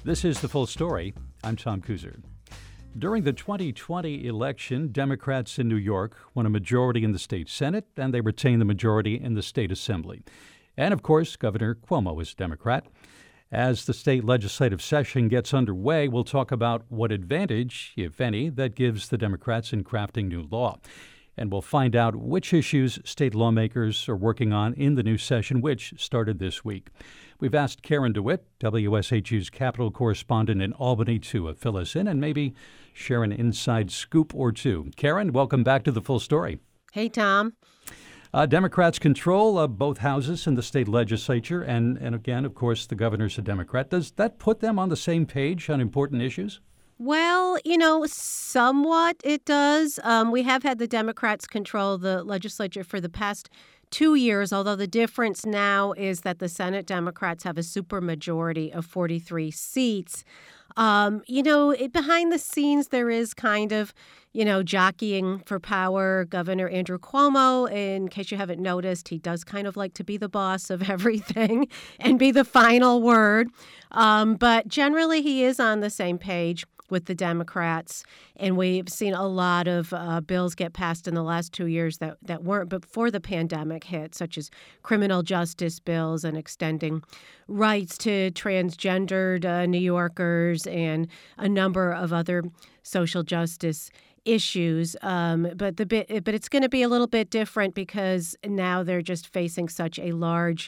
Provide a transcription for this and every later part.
This is The Full Story. I'm Tom Kuzer. During the 2020 election, Democrats in New York won a majority in the state Senate, and they retained the majority in the state Assembly. And, of course, Governor Cuomo is a Democrat. As the state legislative session gets underway, we'll talk about what advantage, if any, that gives the Democrats in crafting new law. And we'll find out which issues state lawmakers are working on in the new session, which started this week. We've asked Karen DeWitt, WSHU's Capitol correspondent in Albany, to fill us in and maybe share an inside scoop or two. Karen, welcome back to The Full Story. Hey, Tom. Democrats control both houses in the state legislature, and again, of course, the governor's a Democrat. Does that put them on the same page on important issues? Well, somewhat it does. We have had the Democrats control the legislature for the past 2 years, although the difference now is that the Senate Democrats have a supermajority of 43 seats. Behind the scenes, there is kind of, jockeying for power. Governor Andrew Cuomo, in case you haven't noticed, he does kind of like to be the boss of everything and be the final word. But generally, he is on the same page with the Democrats, and we've seen a lot of bills get passed in the last 2 years that weren't before the pandemic hit, such as criminal justice bills and extending rights to transgendered New Yorkers and a number of other social justice issues. But it's going to be a little bit different because now they're just facing such a large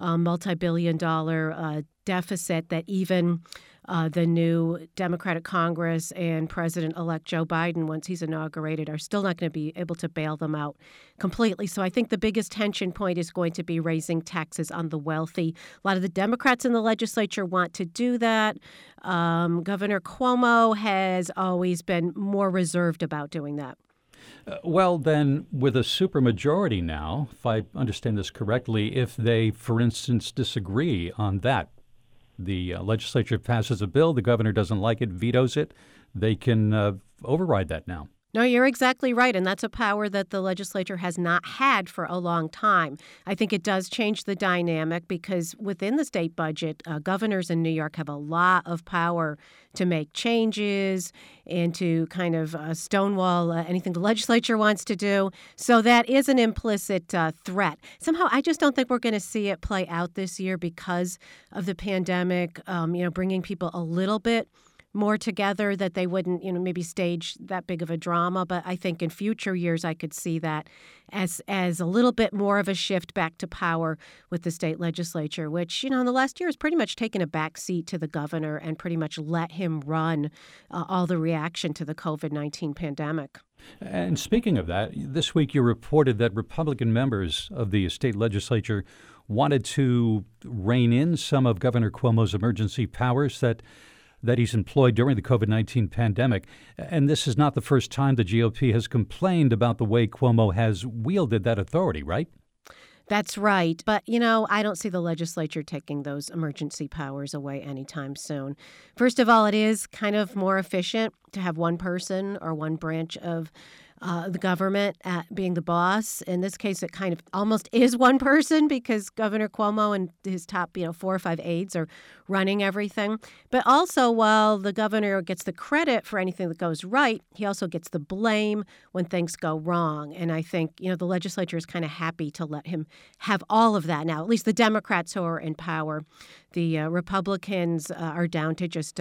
multi-billion-dollar deficit that even the new Democratic Congress and President-elect Joe Biden, once he's inaugurated, are still not going to be able to bail them out completely. So I think the biggest tension point is going to be raising taxes on the wealthy. A lot of the Democrats in the legislature want to do that. Governor Cuomo has always been more reserved about doing that. Well, then, with a supermajority now, if I understand this correctly, if they, for instance, disagree on that, the legislature passes a bill, the governor doesn't like it, vetoes it, they can override that now. No, you're exactly right, and that's a power that the legislature has not had for a long time. I think it does change the dynamic because within the state budget, governors in New York have a lot of power to make changes and to kind of stonewall anything the legislature wants to do. So that is an implicit threat. Somehow, I just don't think we're going to see it play out this year because of the pandemic, bringing people a little bit more together, that they wouldn't, maybe stage that big of a drama. But I think in future years, I could see that as a little bit more of a shift back to power with the state legislature, which, in the last year has pretty much taken a back seat to the governor and pretty much let him run all the reaction to the COVID-19 pandemic. And speaking of that, this week you reported that Republican members of the state legislature wanted to rein in some of Governor Cuomo's emergency powers that he's employed during the COVID-19 pandemic. And this is not the first time the GOP has complained about the way Cuomo has wielded that authority, right? That's right. But, I don't see the legislature taking those emergency powers away anytime soon. First of all, it is kind of more efficient to have one person or one branch of the government being the boss. In this case, it kind of almost is one person because Governor Cuomo and his top, 4 or 5 aides are running everything. But also, while the governor gets the credit for anything that goes right, he also gets the blame when things go wrong. And I think, the legislature is kind of happy to let him have all of that now, at least the Democrats who are in power. The Republicans are down to just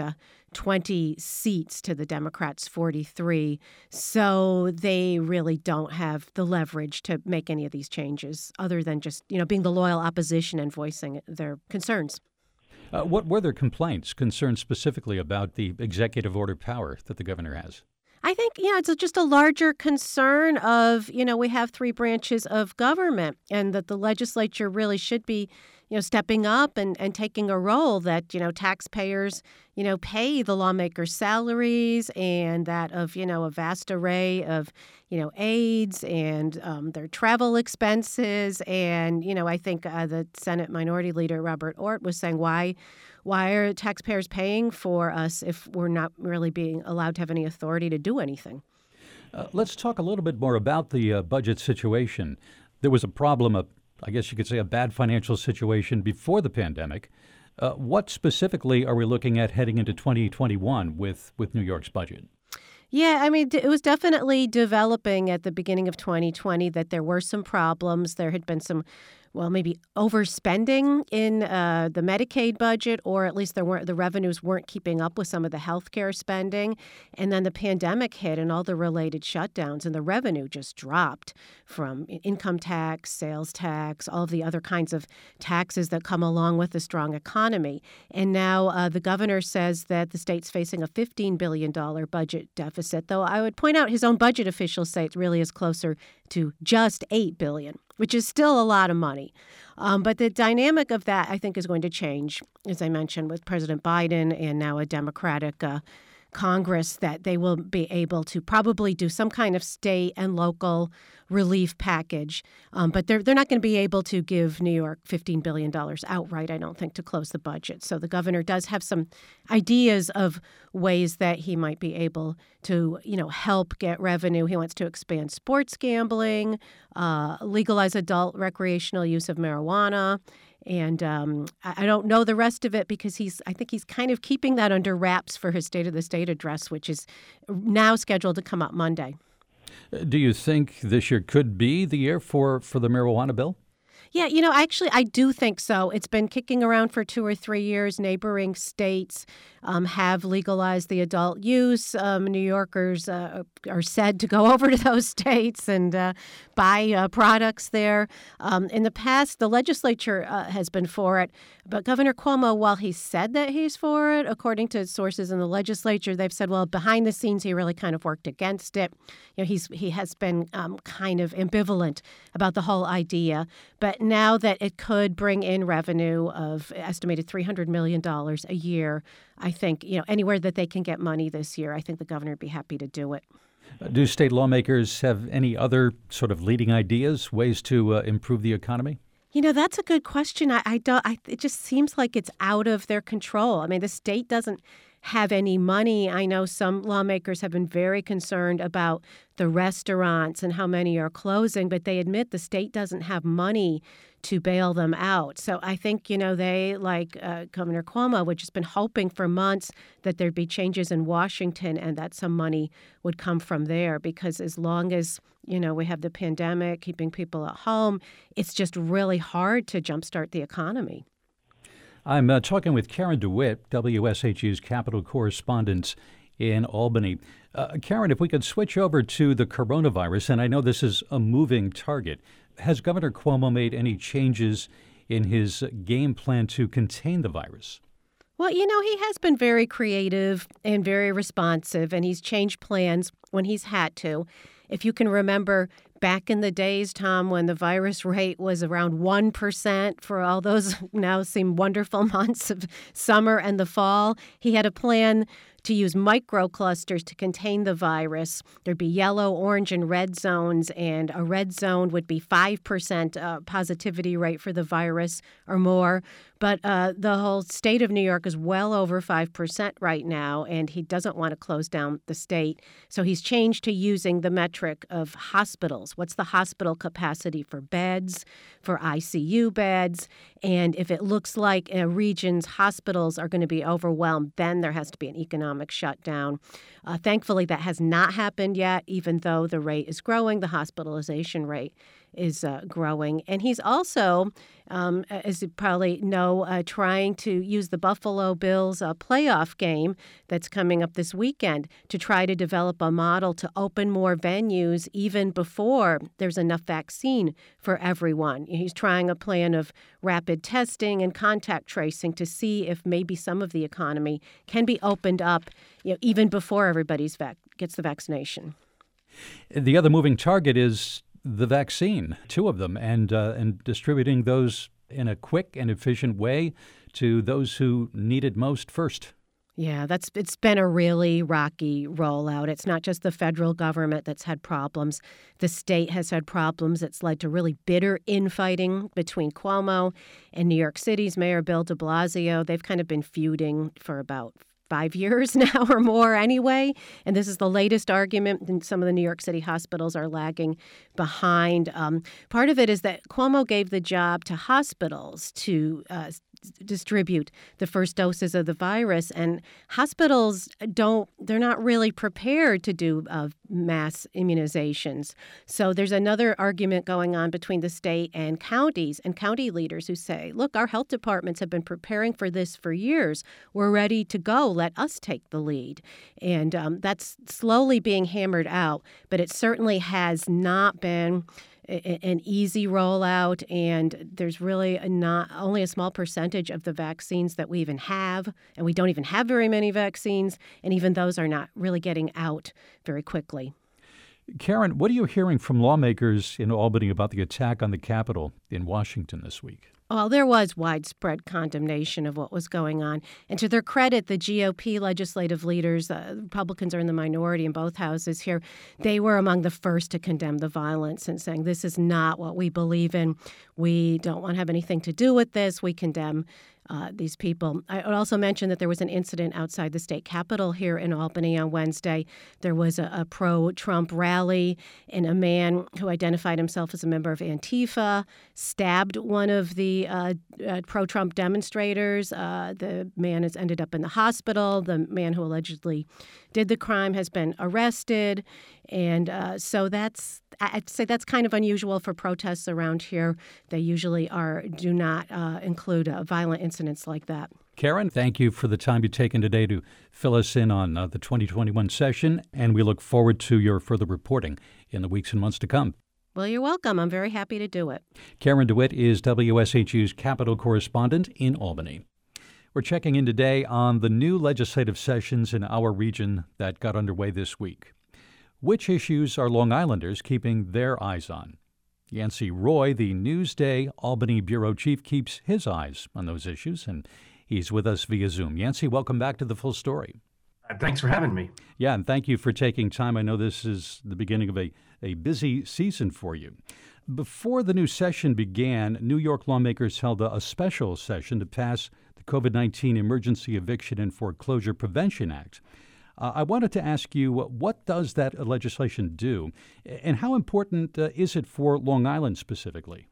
20 seats to the Democrats' 43. So they really don't have the leverage to make any of these changes other than just, being the loyal opposition and voicing their concerns. What were their complaints, concerns specifically about the executive order power that the governor has? I think, it's just a larger concern of, we have 3 branches of government and that the legislature really should be, stepping up and taking a role that, taxpayers, pay the lawmakers' salaries and that of, a vast array of, aides and their travel expenses. And, I think the Senate Minority Leader Robert Ortt was saying, why are taxpayers paying for us if we're not really being allowed to have any authority to do anything? Let's talk a little bit more about the budget situation. There was a problem, I guess you could say a bad financial situation before the pandemic. What specifically are we looking at heading into 2021 with New York's budget? Yeah, I mean, it was definitely developing at the beginning of 2020 that there were some problems. There had been some, well, maybe overspending in the Medicaid budget, or at least the revenues weren't keeping up with some of the healthcare spending. And then the pandemic hit and all the related shutdowns, and the revenue just dropped from income tax, sales tax, all of the other kinds of taxes that come along with a strong economy. And now the governor says that the state's facing a $15 billion budget deficit, though I would point out his own budget officials say it really is closer to just $8 billion, which is still a lot of money. But the dynamic of that, I think, is going to change, as I mentioned, with President Biden and now a Democratic Congress, that they will be able to probably do some kind of state and local relief package. But they're not going to be able to give New York $15 billion outright, I don't think, to close the budget. So the governor does have some ideas of ways that he might be able to, help get revenue. He wants to expand sports gambling, legalize adult recreational use of marijuana. And I don't know the rest of it because I think he's kind of keeping that under wraps for his State of the State address, which is now scheduled to come out Monday. Do you think this year could be the year for the marijuana bill? Yeah, actually, I do think so. It's been kicking around for 2 or 3 years. Neighboring states have legalized the adult use. New Yorkers are said to go over to those states and buy products there. In the past, the legislature has been for it, but Governor Cuomo, while he said that he's for it, according to sources in the legislature, they've said, well, behind the scenes, he really kind of worked against it. He has been kind of ambivalent about the whole idea. But now that it could bring in revenue of estimated $300 million a year, I think, anywhere that they can get money this year, I think the governor would be happy to do it. Do state lawmakers have any other sort of leading ideas, ways to improve the economy? That's a good question. It just seems like it's out of their control. I mean, the state doesn't have any money. I know some lawmakers have been very concerned about the restaurants and how many are closing, but they admit the state doesn't have money to bail them out. So I think, they, like Governor Cuomo, which has been hoping for months that there'd be changes in Washington and that some money would come from there, because as long as, we have the pandemic, keeping people at home, it's just really hard to jumpstart the economy. I'm talking with Karen DeWitt, WSHU's Capitol correspondent in Albany. Karen, if we could switch over to the coronavirus, and I know this is a moving target, has Governor Cuomo made any changes in his game plan to contain the virus? Well, he has been very creative and very responsive, and he's changed plans when he's had to. If you can remember back in the days, Tom, when the virus rate was around 1% for all those now seem wonderful months of summer and the fall, he had a plan to use microclusters to contain the virus. There'd be yellow, orange, and red zones, and a red zone would be 5% positivity rate for the virus or more. But the whole state of New York is well over 5% right now, and he doesn't want to close down the state. So he's changed to using the metric of hospitals. What's the hospital capacity for beds, for ICU beds? And if it looks like a region's hospitals are going to be overwhelmed, then there has to be an economic shutdown. Thankfully, that has not happened yet, even though the rate is growing, the hospitalization rate is growing. And he's also, as you probably know, trying to use the Buffalo Bills playoff game that's coming up this weekend to try to develop a model to open more venues even before there's enough vaccine for everyone. He's trying a plan of rapid testing and contact tracing to see if maybe some of the economy can be opened up, even before everybody gets the vaccination. The other moving target is the vaccine, 2 of them, and distributing those in a quick and efficient way to those who need it most first. Yeah, it's been a really rocky rollout. It's not just the federal government that's had problems. The state has had problems. It's led to really bitter infighting between Cuomo and New York City's Mayor Bill de Blasio. They've kind of been feuding for about 5 years now or more anyway. And this is the latest argument. And some of the New York City hospitals are lagging behind. Part of it is that Cuomo gave the job to hospitals to distribute the first doses of the virus. And hospitals they're not really prepared to do mass immunizations. So there's another argument going on between the state and counties and county leaders who say, look, our health departments have been preparing for this for years. We're ready to go. Let us take the lead. And that's slowly being hammered out, but it certainly has not been an easy rollout, and there's really not only a small percentage of the vaccines that we even have, and we don't even have very many vaccines, and even those are not really getting out very quickly. Karen, what are you hearing from lawmakers in Albany about the attack on the Capitol in Washington this week? Well, there was widespread condemnation of what was going on. And to their credit, the GOP legislative leaders, Republicans are in the minority in both houses here, they were among the first to condemn the violence and saying, this is not what we believe in. We don't want to have anything to do with this. We condemn these people. I would also mention that there was an incident outside the state capitol here in Albany on Wednesday. There was a pro-Trump rally, and a man who identified himself as a member of Antifa stabbed one of the pro-Trump demonstrators. The man has ended up in the hospital. The man who allegedly did the crime has been arrested. And so I'd say that's kind of unusual for protests around here. They usually do not include violent incidents like that. Karen, thank you for the time you've taken today to fill us in on the 2021 session, and we look forward to your further reporting in the weeks and months to come. Well, you're welcome. I'm very happy to do it. Karen DeWitt is WSHU's Capitol correspondent in Albany. We're checking in today on the new legislative sessions in our region that got underway this week. Which issues are Long Islanders keeping their eyes on? Yancey Roy, the Newsday Albany bureau chief, keeps his eyes on those issues, and he's with us via Zoom. Yancey, welcome back to The Full Story. Thanks for having me. Yeah, and thank you for taking time. I know this is the beginning of a busy season for you. Before the new session began, New York lawmakers held a special session to pass the COVID-19 Emergency Eviction and Foreclosure Prevention Act. I wanted to ask you, what does that legislation do, and how important is it for Long Island specifically?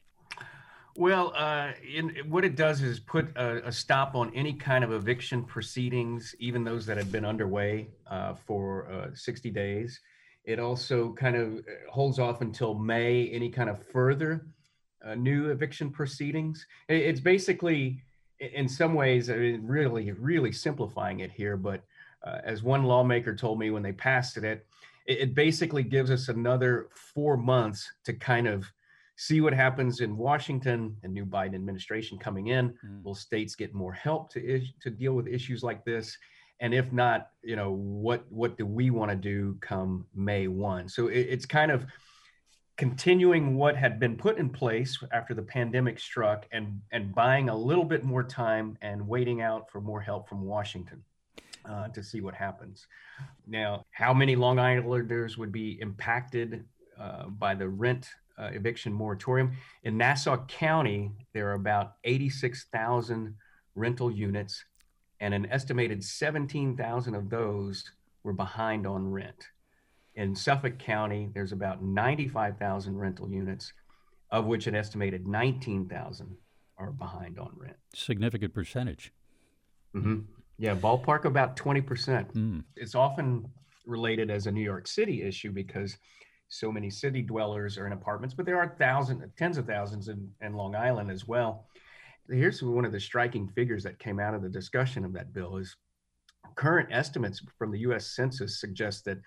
Well, what it does is put a stop on any kind of eviction proceedings, even those that have been underway for 60 days. It also kind of holds off until May any kind of further new eviction proceedings. It's basically, in some ways, really simplifying it here, but as one lawmaker told me when they passed it basically gives us another 4 months to kind of see what happens in Washington. The new Biden administration coming in. Will states get more help to deal with issues like this? And if not, what do we want to do come May 1? So it's kind of continuing what had been put in place after the pandemic struck and buying a little bit more time and waiting out for more help from Washington. To see what happens. Now, how many Long Islanders would be impacted by the rent eviction moratorium? In Nassau County, there are about 86,000 rental units, and an estimated 17,000 of those were behind on rent. In Suffolk County, there's about 95,000 rental units, of which an estimated 19,000 are behind on rent. Significant percentage. Mm-hmm. Yeah, ballpark about 20%. It's often related as a New York City issue because so many city dwellers are in apartments, but there are tens of thousands in Long Island as well. Here's one of the striking figures that came out of the discussion of that bill is current estimates from the U.S. Census suggest that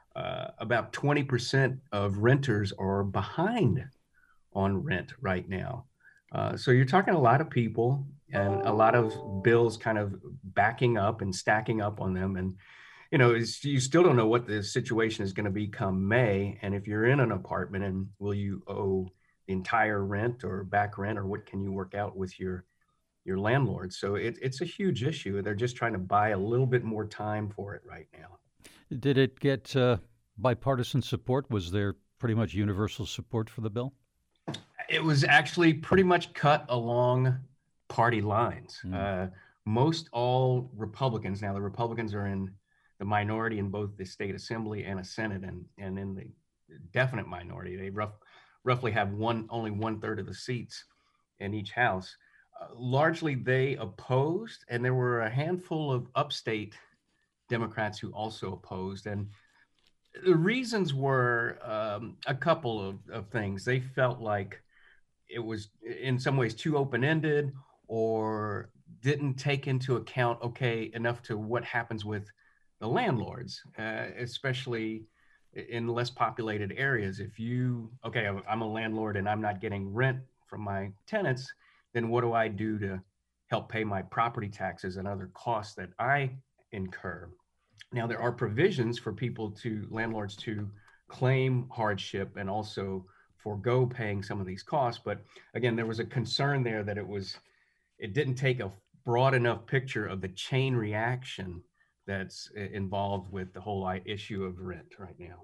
about 20% of renters are behind on rent right now. So you're talking a lot of people and a lot of bills kind of backing up and stacking up on them. And, you still don't know what the situation is going to be come May. And if you're in an apartment, and will you owe the entire rent or back rent, or what can you work out with your landlord? So it's a huge issue. They're just trying to buy a little bit more time for it right now. Did it get bipartisan support? Was there pretty much universal support for the bill? It was actually pretty much cut along party lines. Most all Republicans, now the Republicans are in the minority in both the state assembly and a Senate, and in the definite minority. They roughly have only 1/3 of the seats in each house. Largely, they opposed, and there were a handful of upstate Democrats who also opposed. And the reasons were a couple of things. They felt like it was in some ways too open-ended, or didn't take into account enough to what happens with the landlords, especially in less populated areas. If I'm a landlord and I'm not getting rent from my tenants, then what do I do to help pay my property taxes and other costs that I incur? Now, there are provisions for landlords to claim hardship and also forego paying some of these costs. But again, there was a concern there that it didn't take a broad enough picture of the chain reaction that's involved with the whole issue of rent right now.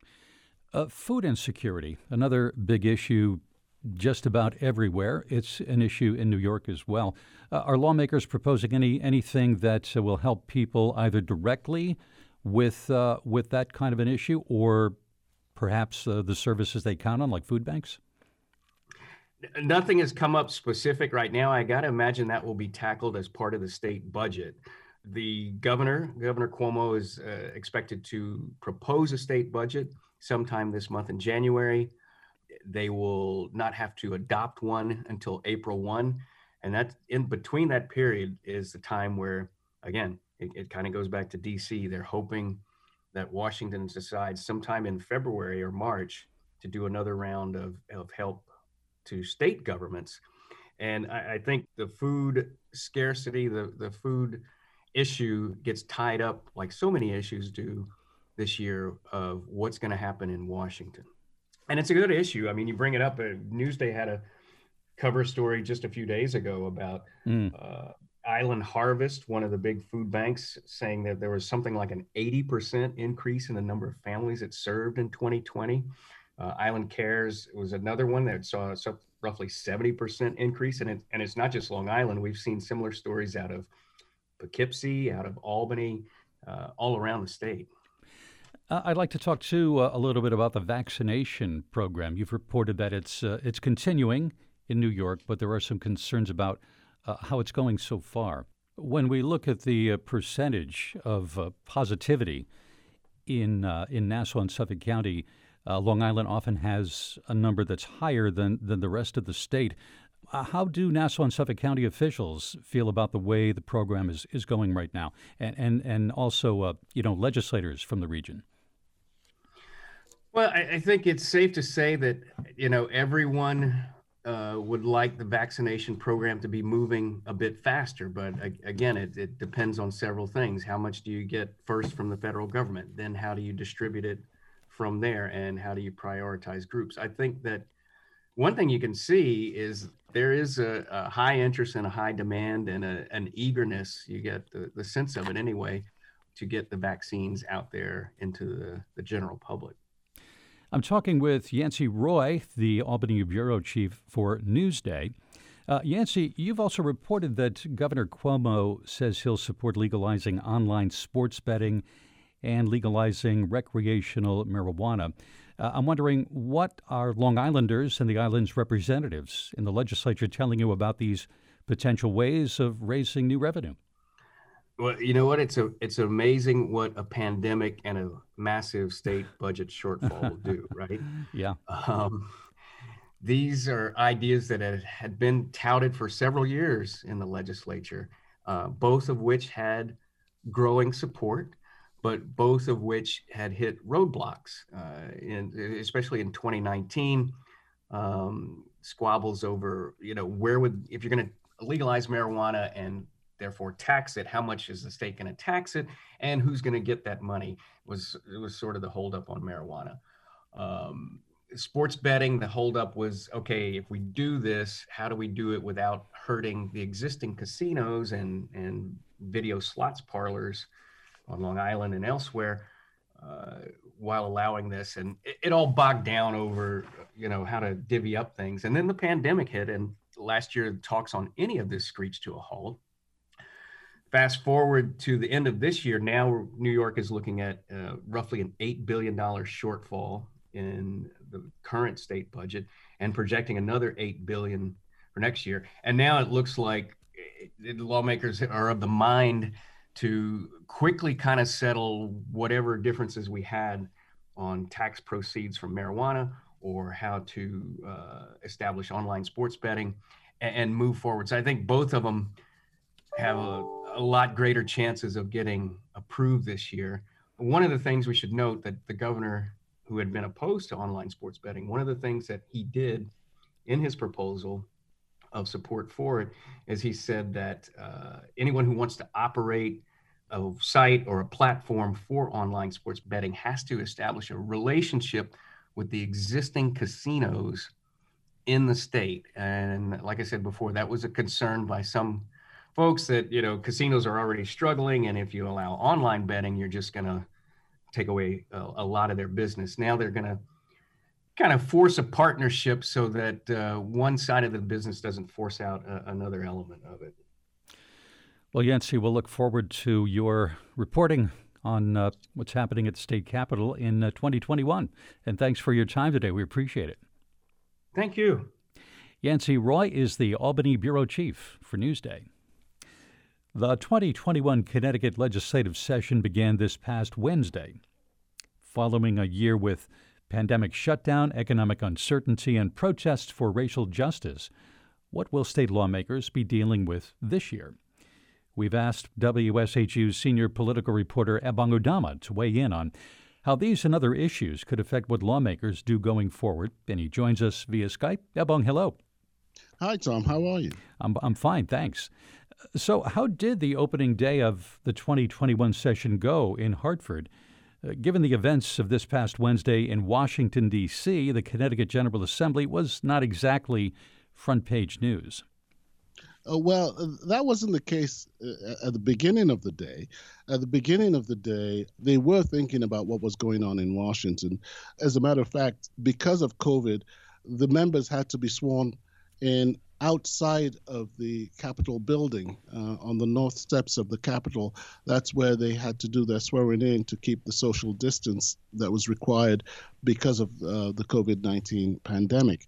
Food insecurity, another big issue just about everywhere. It's an issue in New York as well. Are lawmakers proposing anything that will help people either directly with that kind of an issue, or perhaps the services they count on, like food banks? Nothing has come up specific right now. I got to imagine that will be tackled as part of the state budget. The Governor Cuomo, is expected to propose a state budget sometime this month in January. They will not have to adopt one until April 1. And that in between that period is the time where, again, it kind of goes back to DC. They're hoping that Washington decides sometime in February or March to do another round of help to state governments. And I think the food scarcity, the food issue gets tied up, like so many issues do this year, of what's going to happen in Washington. And it's a good issue. I mean, you bring it up. Newsday had a cover story just a few days ago about Island Harvest, one of the big food banks, saying that there was something like an 80% increase in the number of families it served in 2020. Island Cares was another one that saw roughly 70% increase. And it's not just Long Island. We've seen similar stories out of Poughkeepsie, out of Albany, all around the state. I'd like to talk, too, a little bit about the vaccination program. You've reported that it's continuing in New York, but there are some concerns about how it's going so far. When we look at the percentage of positivity in Nassau and Suffolk County, Long Island often has a number that's higher than the rest of the state. How do Nassau and Suffolk County officials feel about the way the program is going right now, and also legislators from the region? Well, I think it's safe to say that everyone would like the vaccination program to be moving a bit faster, but again, it depends on several things. How much do you get first from the federal government? Then how do you distribute it from there, and how do you prioritize groups? I think that one thing you can see is there is a high interest and a high demand and an eagerness, you get the sense of it anyway, to get the vaccines out there into the general public. I'm talking with Yancey Roy, the Albany bureau chief for Newsday. Yancey, you've also reported that Governor Cuomo says he'll support legalizing online sports betting and legalizing recreational marijuana. I'm wondering, what are Long Islanders and the island's representatives in the legislature telling you about these potential ways of raising new revenue? Well, you know what? It's amazing what a pandemic and a massive state budget shortfall will do, right? Yeah. These are ideas that had been touted for several years in the legislature, both of which had growing support, but both of which had hit roadblocks, especially in 2019, squabbles over, if you're going to legalize marijuana and therefore tax it, how much is the state going to tax it, and who's going to get that money? It was sort of the holdup on marijuana. Sports betting, the holdup was, okay, if we do this, how do we do it without hurting the existing casinos and video slots parlors on Long Island and elsewhere, while allowing this? And it all bogged down over, how to divvy up things. And then the pandemic hit, and last year talks on any of this screeched to a halt. Fast forward to the end of this year, now New York is looking at roughly an $8 billion shortfall in the current state budget, and projecting another $8 billion for next year. And now it looks like the lawmakers are of the mind to quickly kind of settle whatever differences we had on tax proceeds from marijuana or how to establish online sports betting and move forward. So I think both of them have a lot greater chances of getting approved this year. One of the things we should note that the governor, who had been opposed to online sports betting, one of the things that he did in his proposal of support for it is he said that anyone who wants to operate a site or a platform for online sports betting has to establish a relationship with the existing casinos in the state. And like I said before, that was a concern by some folks that, casinos are already struggling. And if you allow online betting, you're just going to take away a lot of their business. Now they're going to kind of force a partnership so that one side of the business doesn't force out another element of it. Well, Yancey, we'll look forward to your reporting on what's happening at the state capitol in 2021. And thanks for your time today. We appreciate it. Thank you. Yancey Roy is the Albany Bureau Chief for Newsday. The 2021 Connecticut legislative session began this past Wednesday. Following a year with pandemic shutdown, economic uncertainty, and protests for racial justice, what will state lawmakers be dealing with this year? We've asked WSHU's senior political reporter Ebong Udama to weigh in on how these and other issues could affect what lawmakers do going forward, and he joins us via Skype. Ebong, hello. Hi, Tom. How are you? I'm fine, thanks. So how did the opening day of the 2021 session go in Hartford? Given the events of this past Wednesday in Washington, D.C., the Connecticut General Assembly was not exactly front-page news. Well, that wasn't the case at the beginning of the day. At the beginning of the day, they were thinking about what was going on in Washington. As a matter of fact, because of COVID, the members had to be sworn in outside of the Capitol building on the north steps of the Capitol. That's where they had to do their swearing in to keep the social distance that was required because of the COVID-19 pandemic.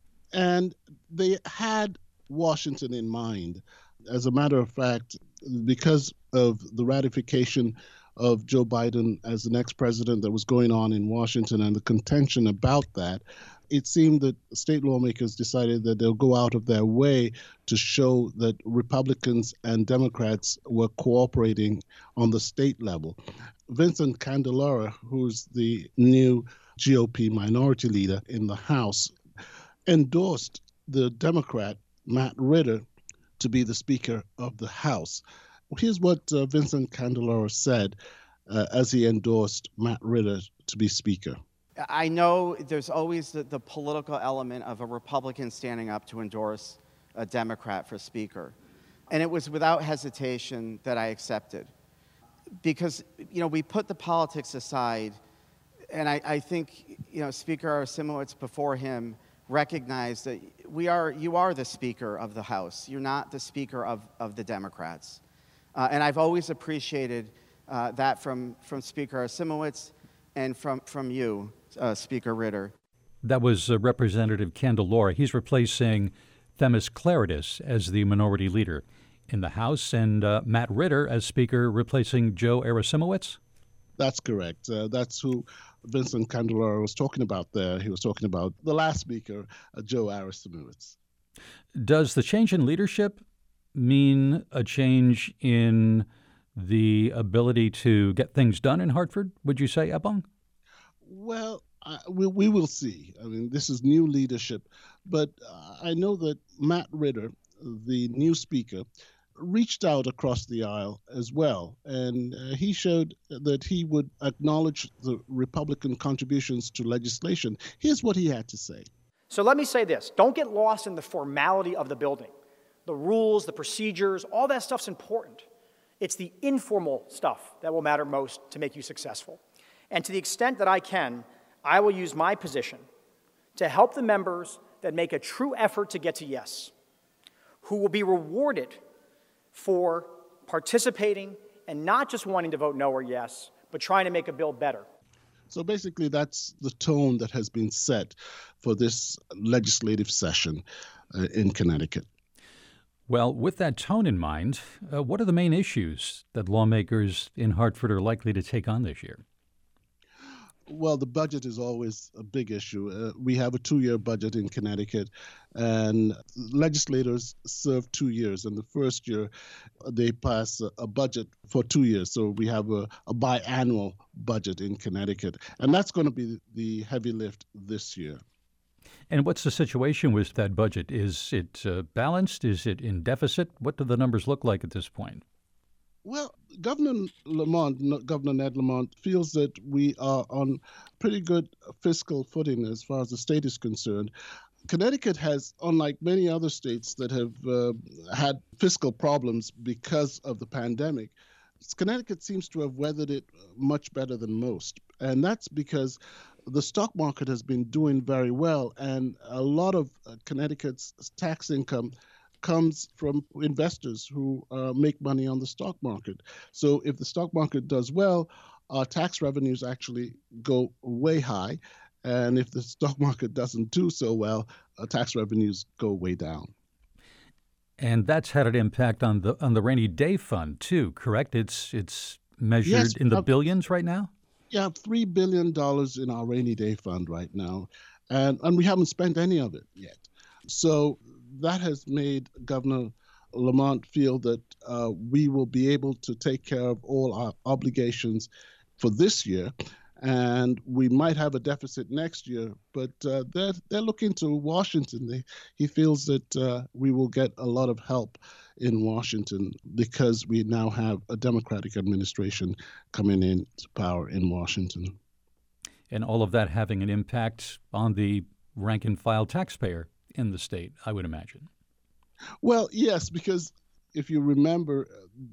And they had Washington in mind. As a matter of fact, because of the ratification of Joe Biden as the next president that was going on in Washington and the contention about that, it seemed that state lawmakers decided that they'll go out of their way to show that Republicans and Democrats were cooperating on the state level. Vincent Candelara, who's the new GOP minority leader in the House, endorsed the Democrat Matt Ritter to be the Speaker of the House. Here's what Vincent Candelara said as he endorsed Matt Ritter to be Speaker. I know there's always the political element of a Republican standing up to endorse a Democrat for Speaker. And it was without hesitation that I accepted. Because, we put the politics aside, and I think, Speaker Arasimowicz before him recognized that you are the Speaker of the House. You're not the Speaker of the Democrats. And I've always appreciated that from Speaker Arasimowicz and from you, Speaker Ritter. That was Representative Candelara. He's replacing Themis Klarides as the minority leader in the House, and Matt Ritter as Speaker, replacing Joe Arasimowicz? That's correct. That's who Vincent Candelara was talking about there. He was talking about the last Speaker, Joe Arasimowicz. Does the change in leadership mean a change in the ability to get things done in Hartford, would you say, Ebong? Well, we will see. I mean, this is new leadership, but I know that Matt Ritter, the new Speaker, reached out across the aisle as well, and he showed that he would acknowledge the Republican contributions to legislation. Here's what he had to say. So let me say this. Don't get lost in the formality of the building. The rules, the procedures, all that stuff's important. It's the informal stuff that will matter most to make you successful. And to the extent that I can, I will use my position to help the members that make a true effort to get to yes, who will be rewarded for participating and not just wanting to vote no or yes, but trying to make a bill better. So basically, that's the tone that has been set for this legislative session. in Connecticut. Well, with that tone in mind, what are the main issues that lawmakers in Hartford are likely to take on this year? Well, the budget is always a big issue. We have a 2-year budget in Connecticut, and legislators serve 2 years. And the first year, they pass a budget for 2 years. So we have a biannual budget in Connecticut. And that's going to be the heavy lift this year. And what's the situation with that budget? Is it balanced? Is it in deficit? What do the numbers look like at this point? Well, Governor Ned Lamont, feels that we are on pretty good fiscal footing as far as the state is concerned. Connecticut has, unlike many other states that have had fiscal problems because of the pandemic, Connecticut seems to have weathered it much better than most. And that's because the stock market has been doing very well, and a lot of Connecticut's tax income comes from investors who make money on the stock market. So if the stock market does well, our tax revenues actually go way high. And if the stock market doesn't do so well, tax revenues go way down. And that's had an impact on the rainy day fund too, correct? It's measured in the billions right now? Yeah, $3 billion in our rainy day fund right now. And we haven't spent any of it yet. So that has made Governor Lamont feel that we will be able to take care of all our obligations for this year, and we might have a deficit next year. But they're looking to Washington. He feels that we will get a lot of help in Washington because we now have a Democratic administration coming into power in Washington. And all of that having an impact on the rank and file taxpayer in the state, I would imagine. Well, yes, because if you remember,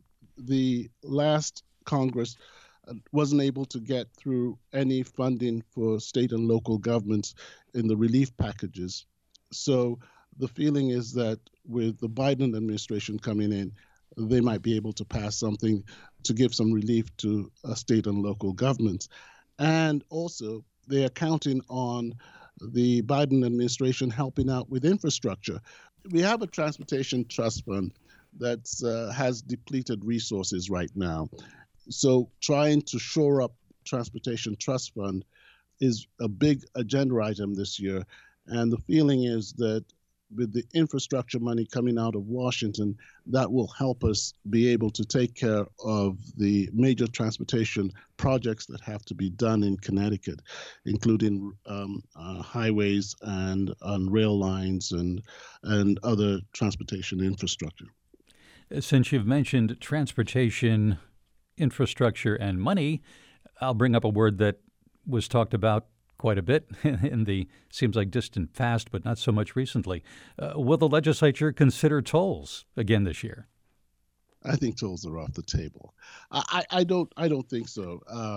the last Congress wasn't able to get through any funding for state and local governments in the relief packages. So the feeling is that with the Biden administration coming in, they might be able to pass something to give some relief to state and local governments. And also, they are counting on the Biden administration helping out with infrastructure. We have a transportation trust fund that has depleted resources right now. So trying to shore up transportation trust fund is a big agenda item this year. And the feeling is that with the infrastructure money coming out of Washington, that will help us be able to take care of the major transportation projects that have to be done in Connecticut, including highways and rail lines and other transportation infrastructure. Since you've mentioned transportation, infrastructure, and money, I'll bring up a word that was talked about quite a bit in the seems like distant past, but not so much recently. Will the legislature consider tolls again this year? I think tolls are off the table. I don't think so.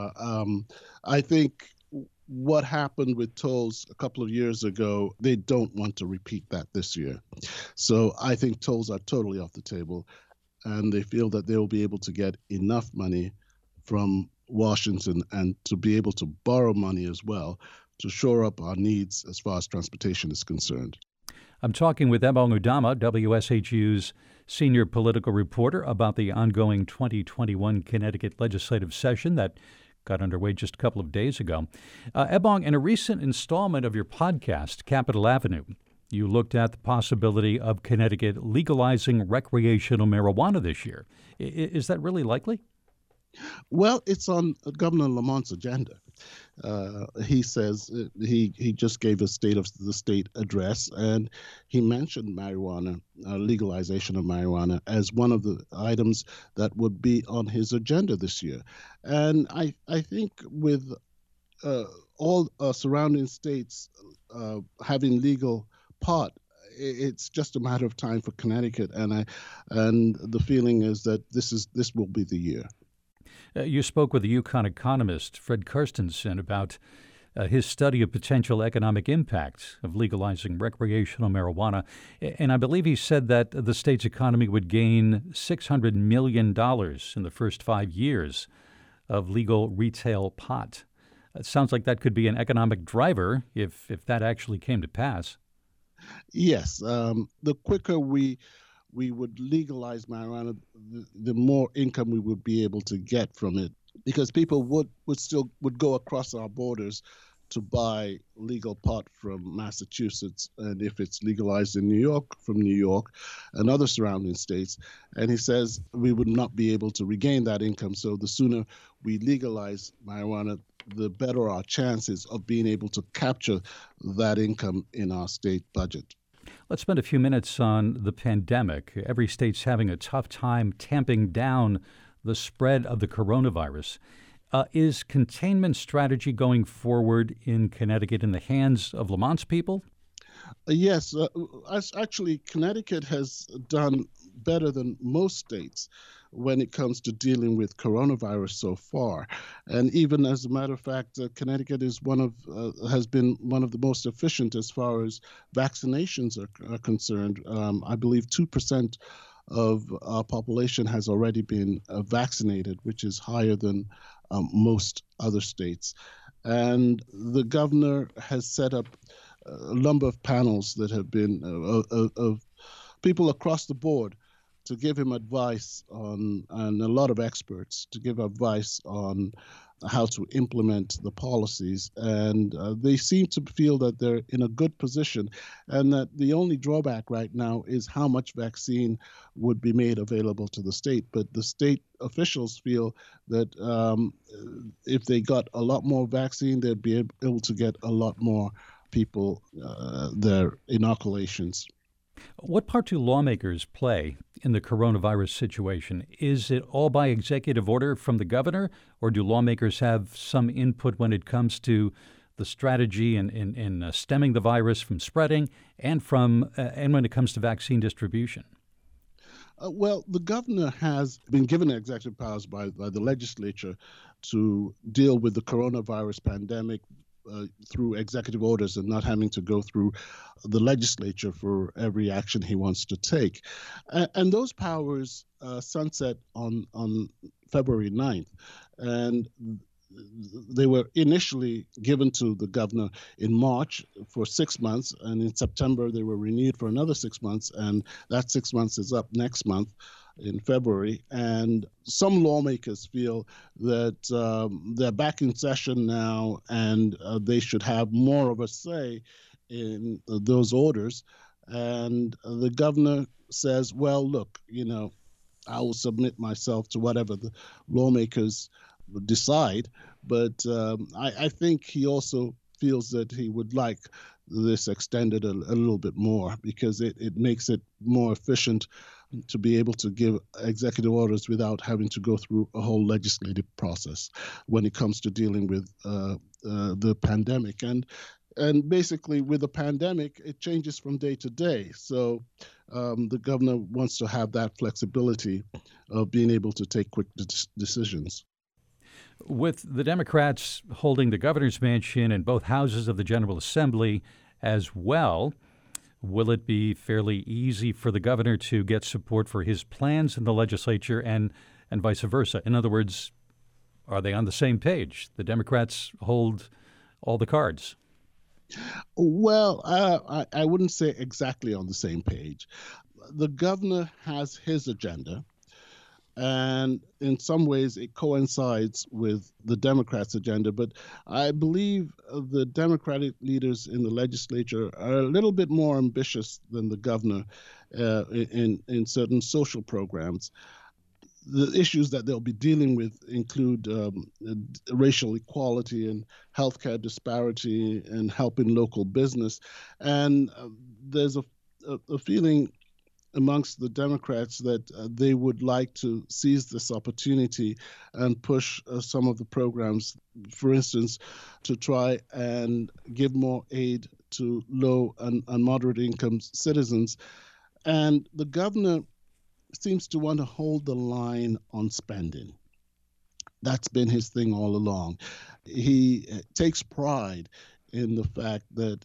I think what happened with tolls a couple of years ago, they don't want to repeat that this year. So I think tolls are totally off the table, and they feel that they will be able to get enough money from Washington and to be able to borrow money as well to shore up our needs as far as transportation is concerned. I'm talking with Ebong Udama, WSHU's senior political reporter, about the ongoing 2021 Connecticut legislative session that got underway just a couple of days ago. Ebong, in a recent installment of your podcast, Capitol Avenue, you looked at the possibility of Connecticut legalizing recreational marijuana this year. Is that really likely? Well, it's on Governor Lamont's agenda. He says he just gave a State of the State address, and he mentioned marijuana, legalization of marijuana, as one of the items that would be on his agenda this year. And I think with all surrounding states having legal pot, it's just a matter of time for Connecticut, and the feeling is that this will be the year. You spoke with the UConn economist Fred Karstensen about his study of potential economic impact of legalizing recreational marijuana, and I believe he said that the state's economy would gain $600 million in the first 5 years of legal retail pot. It sounds like that could be an economic driver if that actually came to pass. Yes, the quicker we would legalize marijuana, the more income we would be able to get from it, because people would go across our borders to buy legal pot from Massachusetts, and if it's legalized in New York, from New York and other surrounding states. And he says we would not be able to regain that income. So the sooner we legalize marijuana, the better our chances of being able to capture that income in our state budget. Let's spend a few minutes on the pandemic. Every state's having a tough time tamping down the spread of the coronavirus. Is containment strategy going forward in Connecticut in the hands of Lamont's people? Yes, actually, Connecticut has done better than most states when it comes to dealing with coronavirus so far. And even as a matter of fact, Connecticut is has been one of the most efficient as far as vaccinations are concerned. I believe 2% of our population has already been vaccinated, which is higher than most other states. And the governor has set up a number of panels that have been of people across the board to give him advice on, and a lot of experts to give advice on how to implement the policies. And they seem to feel that they're in a good position, and that the only drawback right now is how much vaccine would be made available to the state. But the state officials feel that if they got a lot more vaccine, they'd be able to get a lot more people their inoculations. What part do lawmakers play in the coronavirus situation? Is it all by executive order from the governor, or do lawmakers have some input when it comes to the strategy in stemming the virus from spreading, and when it comes to vaccine distribution? Well, the governor has been given executive powers by the legislature to deal with the coronavirus pandemic through executive orders and not having to go through the legislature for every action he wants to take. And those powers sunset on February 9th. And they were initially given to the governor in March for 6 months, and in September they were renewed for another 6 months, and that 6 months is up next month in February. And some lawmakers feel that they're back in session now, and they should have more of a say in those orders. And the governor says, well, look, I will submit myself to whatever the lawmakers decide. But I think he also feels that he would like this extended a little bit more, because it makes it more efficient to be able to give executive orders without having to go through a whole legislative process when it comes to dealing with the pandemic. And basically, with the pandemic, it changes from day to day. So the governor wants to have that flexibility of being able to take quick decisions. With the Democrats holding the governor's mansion and both houses of the General Assembly as well, will it be fairly easy for the governor to get support for his plans in the legislature and vice versa? In other words, are they on the same page? The Democrats hold all the cards. Well, I wouldn't say exactly on the same page. The governor has his agenda, and in some ways it coincides with the Democrats' agenda. But I believe the Democratic leaders in the legislature are a little bit more ambitious than the governor in certain social programs. The issues that they'll be dealing with include racial equality and healthcare disparity and helping local business. And there's a feeling amongst the Democrats that they would like to seize this opportunity and push some of the programs, for instance, to try and give more aid to low and moderate income citizens. And the governor seems to want to hold the line on spending. That's been his thing all along. He takes pride in the fact that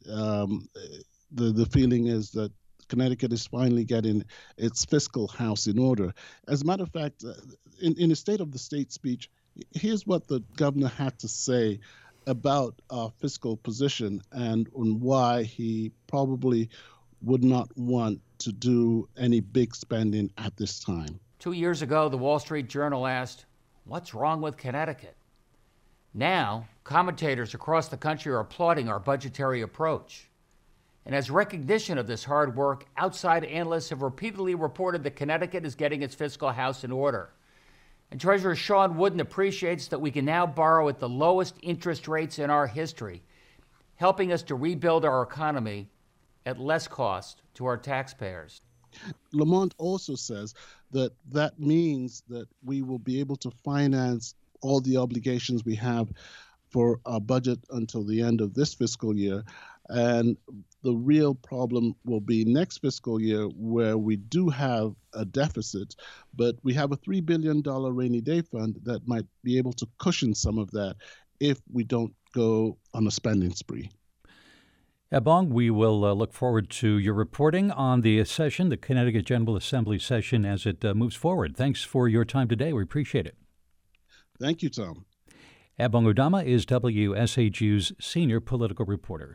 the feeling is that Connecticut is finally getting its fiscal house in order. As a matter of fact, in a State of the State speech, here's what the governor had to say about our fiscal position and on why he probably would not want to do any big spending at this time. 2 years ago, the Wall Street Journal asked, "What's wrong with Connecticut?" Now, commentators across the country are applauding our budgetary approach. And as recognition of this hard work, outside analysts have repeatedly reported that Connecticut is getting its fiscal house in order. And Treasurer Sean Wooden appreciates that we can now borrow at the lowest interest rates in our history, helping us to rebuild our economy at less cost to our taxpayers. Lamont also says that that means that we will be able to finance all the obligations we have for our budget until the end of this fiscal year. And the real problem will be next fiscal year, where we do have a deficit, but we have a $3 billion rainy day fund that might be able to cushion some of that if we don't go on a spending spree. Ebong, we will look forward to your reporting on the session, the Connecticut General Assembly session, as it moves forward. Thanks for your time today. We appreciate it. Thank you, Tom. Ebong Udoma is WSHU's senior political reporter.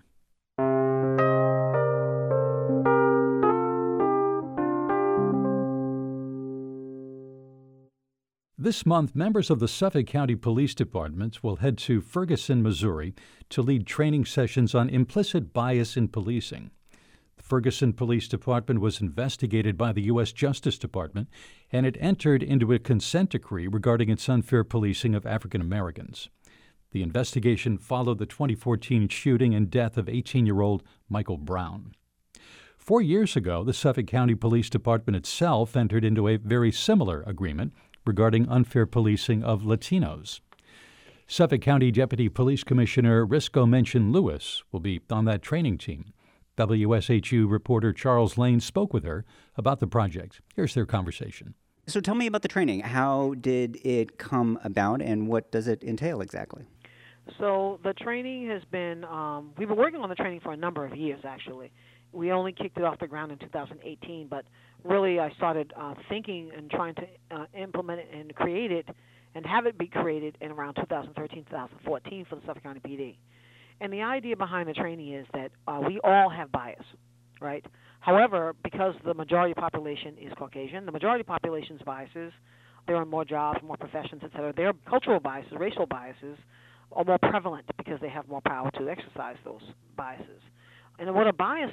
This month, members of the Suffolk County Police Department will head to Ferguson, Missouri, to lead training sessions on implicit bias in policing. The Ferguson Police Department was investigated by the U.S. Justice Department, and it entered into a consent decree regarding its unfair policing of African Americans. The investigation followed the 2014 shooting and death of 18-year-old Michael Brown. 4 years ago, the Suffolk County Police Department itself entered into a very similar agreement regarding unfair policing of Latinos. Suffolk County Deputy Police Commissioner Risco Menchin-Lewis will be on that training team. WSHU reporter Charles Lane spoke with her about the project. Here's their conversation. So tell me about the training. How did it come about, and what does it entail exactly? So the training has been, we've been working on the training for a number of years, actually. We only kicked it off the ground in 2018, but really I started thinking and trying to implement it and create it and have it be created in around 2013, 2014 for the Suffolk County PD. And the idea behind the training is that we all have bias, right? However, because the majority population is Caucasian, the majority population's biases, they're in more jobs, more professions, et cetera. Their cultural biases, racial biases, are more prevalent because they have more power to exercise those biases. And what a bias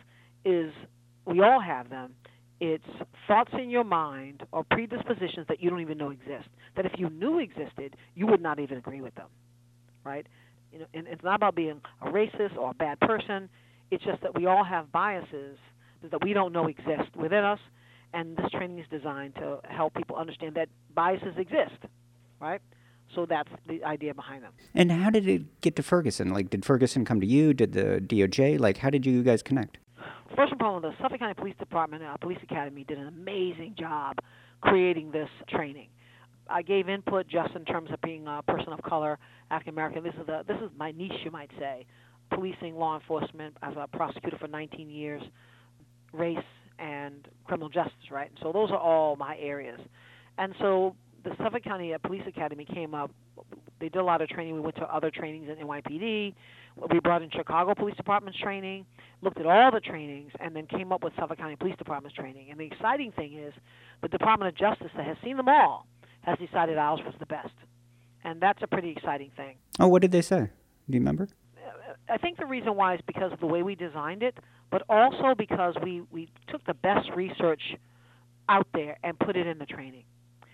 is we all have them. It's thoughts in your mind or predispositions that you don't even know exist, that if you knew existed, you would not even agree with them, right? You know, and it's not about being a racist or a bad person. It's just that we all have biases that we don't know exist within us, and this training is designed to help people understand that biases exist, right? So that's the idea behind them. And how did it get to Ferguson? Like, did Ferguson come to you? Did the DOJ? Like, how did you guys connect? First of all, the Suffolk County Police Department, Police Academy, did an amazing job creating this training. I gave input just in terms of being a person of color, African American. This is my niche, you might say. Policing, law enforcement, as a prosecutor for 19 years, race and criminal justice, right? And so those are all my areas. And so the Suffolk County Police Academy came up. They did a lot of training. We went to other trainings in NYPD. We brought in Chicago Police Department's training, looked at all the trainings, and then came up with Suffolk County Police Department's training. And the exciting thing is the Department of Justice, that has seen them all, has decided ours was the best. And that's a pretty exciting thing. Oh, what did they say? Do you remember? I think the reason why is because of the way we designed it, but also because we took the best research out there and put it in the training.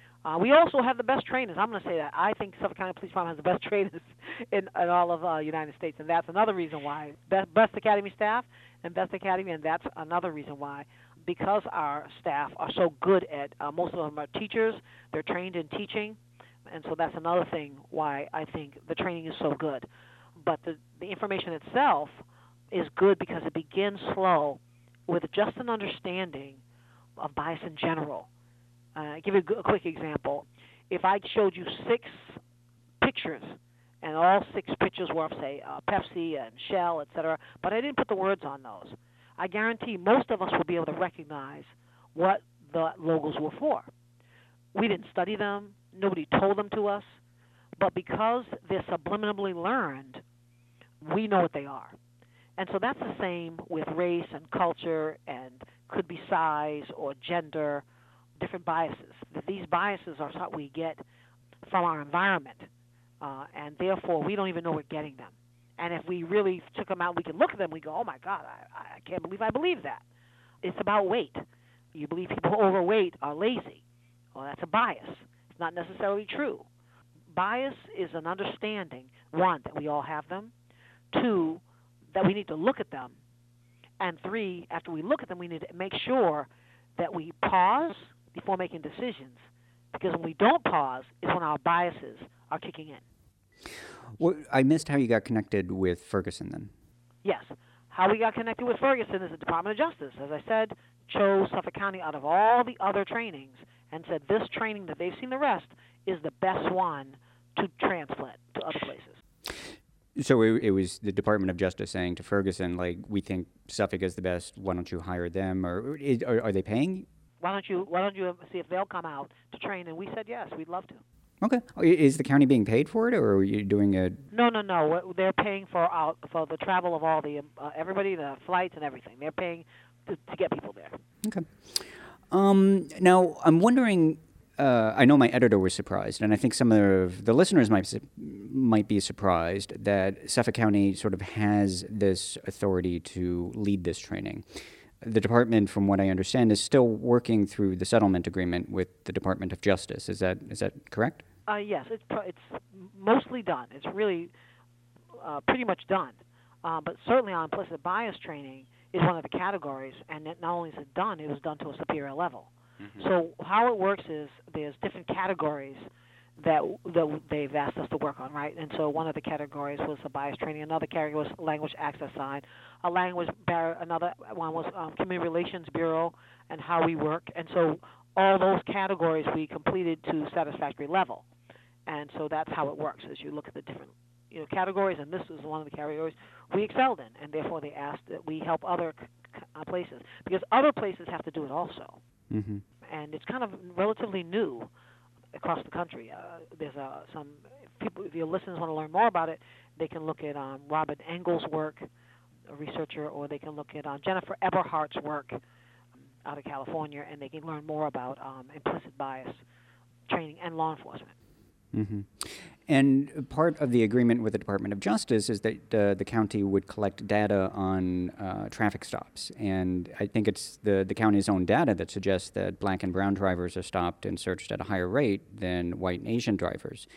We also have the best trainers. I'm going to say that. I think Suffolk County Police Department has the best trainers in all of the United States, and that's another reason why. Best Academy staff and Best Academy, and that's another reason why. Because our staff are so good at, most of them are teachers, they're trained in teaching, and so that's another thing why I think the training is so good. But the information itself is good because it begins slow with just an understanding of bias in general. I'll give you a quick example. If I showed you 6 pictures, and all 6 pictures were of, say, Pepsi and Shell, et cetera, but I didn't put the words on those, I guarantee most of us will be able to recognize what the logos were for. We didn't study them. Nobody told them to us. But because they're subliminally learned, we know what they are. And so that's the same with race and culture and could be size or gender, different biases. These biases are what we get from our environment, and therefore we don't even know we're getting them. And if we really took them out, we could look at them, we go, oh my God, I can't believe I believe that. It's about weight. You believe people overweight are lazy. Well, that's a bias. It's not necessarily true. Bias is an understanding, one, that we all have them, two, that we need to look at them, and three, after we look at them, we need to make sure that we pause before making decisions, because when we don't pause is when our biases are kicking in. Well, I missed how you got connected with Ferguson then. Yes. How we got connected with Ferguson is the Department of Justice, as I said, chose Suffolk County out of all the other trainings and said this training that they've seen the rest is the best one to transplant to other places. So it was the Department of Justice saying to Ferguson, like, we think Suffolk is the best, why don't you hire them? Or are they paying? Why don't you see if they'll come out to train? And we said yes, we'd love to. Okay. Is the county being paid for it, or are you doing a... No. They're paying for the travel of all the everybody, the flights and everything. They're paying to get people there. Okay. Now, I'm wondering... I know my editor was surprised, and I think some of the listeners might be surprised that Suffolk County sort of has this authority to lead this training. The department, from what I understand, is still working through the settlement agreement with the Department of Justice. Is that correct? Yes, it's mostly done. It's really pretty much done. But certainly on implicit bias training is one of the categories, and not only is it was done to a superior level. Mm-hmm. So how it works is there's different categories that they've asked us to work on, right? And so one of the categories was the bias training. Another category was language access side. A language barrier. Another one was Community Relations Bureau and how we work. And so all those categories we completed to satisfactory level. And so that's how it works. As you look at the different categories, and this is one of the categories we excelled in, and therefore they asked that we help other places because other places have to do it also. Mm-hmm. And it's kind of relatively new across the country. There's some people, if your listeners want to learn more about it, they can look at Robin Engel's work, a researcher, or they can look at Jennifer Eberhardt's work out of California, and they can learn more about implicit bias training and law enforcement. Mm-hmm. And part of the agreement with the Department of Justice is that the county would collect data on traffic stops. And I think it's the county's own data that suggests that black and brown drivers are stopped and searched at a higher rate than white and Asian drivers.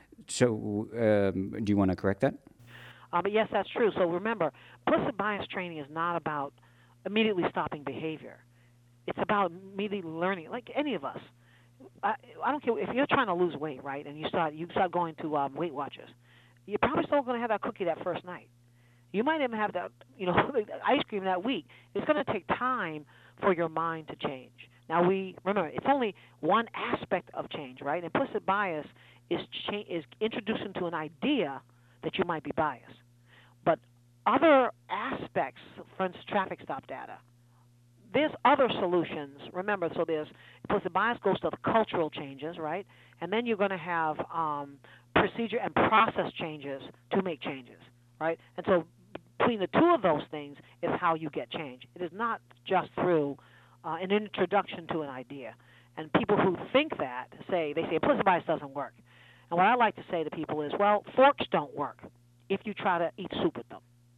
So do you want to correct that? But yes, that's true. So remember, implicit bias training is not about immediately stopping behavior. It's about immediately learning, like any of us. I don't care if you're trying to lose weight, right? And you start going to Weight Watchers. You're probably still going to have that cookie that first night. You might even have that, ice cream that week. It's going to take time for your mind to change. Now remember, it's only one aspect of change, right? Implicit bias is introducing to an idea that you might be biased, but other aspects, for instance, traffic stop data. There's other solutions. Remember, so there's implicit bias goes to the cultural changes, right? And then you're going to have procedure and process changes to make changes, right? And so between the two of those things is how you get change. It is not just through an introduction to an idea. And people who think that they say implicit bias doesn't work. And what I like to say to people is, well, forks don't work if you try to eat soup with them.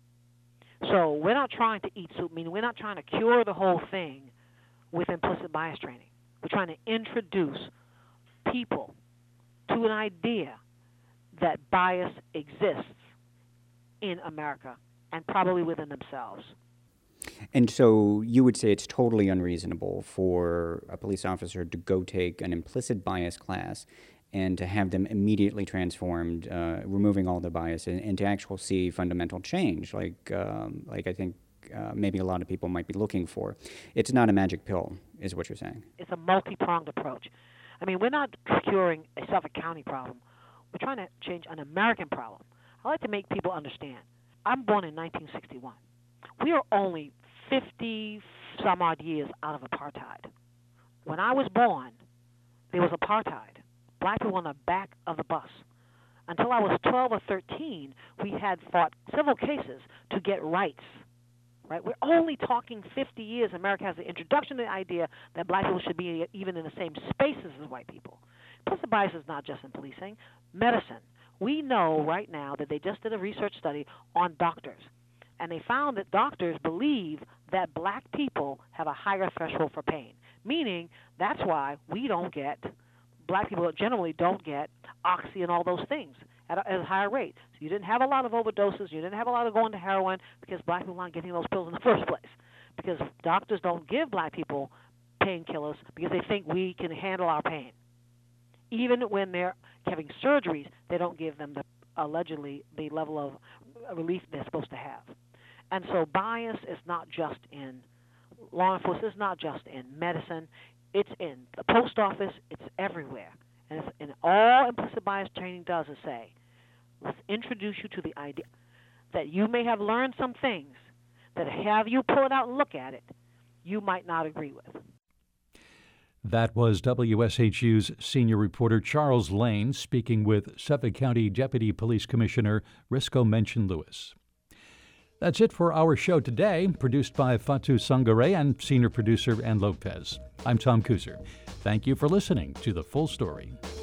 So we're not trying to eat soup, meaning we're not trying to cure the whole thing with implicit bias training. We're trying to introduce people to an idea that bias exists in America and probably within themselves. And so you would say it's totally unreasonable for a police officer to go take an implicit bias class and to have them immediately transformed, removing all the bias, and to actually see fundamental change, like I think maybe a lot of people might be looking for. It's not a magic pill, is what you're saying. It's a multi-pronged approach. I mean, we're not curing a Suffolk County problem. We're trying to change an American problem. I like to make people understand. I'm born in 1961. We are only 50-some-odd years out of apartheid. When I was born, there was apartheid. Black people on the back of the bus. until I was 12 or 13, we had fought several cases to get rights. Right? We're only talking 50 years. America has the introduction to the idea that black people should be even in the same spaces as white people. Implicit bias is not just in policing. Medicine. We know right now that they just did a research study on doctors, and they found that doctors believe that black people have a higher threshold for pain, meaning that's why black people generally don't get oxy and all those things at a higher rate. So you didn't have a lot of overdoses, you didn't have a lot of going to heroin because black people aren't getting those pills in the first place. Because doctors don't give black people painkillers because they think we can handle our pain. Even when they're having surgeries, they don't give them allegedly the level of relief they're supposed to have. And so bias is not just in law enforcement, it's not just in medicine, it's in the post office, it's everywhere. And all implicit bias training does is say, let's introduce you to the idea that you may have learned some things that have you pull it out and look at it, you might not agree with. That was WSHU's senior reporter Charles Lane speaking with Suffolk County Deputy Police Commissioner Risco Menchin-Lewis. That's it for our show today, produced by Fatu Sangare and senior producer Ann Lopez. I'm Tom Kuser. Thank you for listening to The Full Story.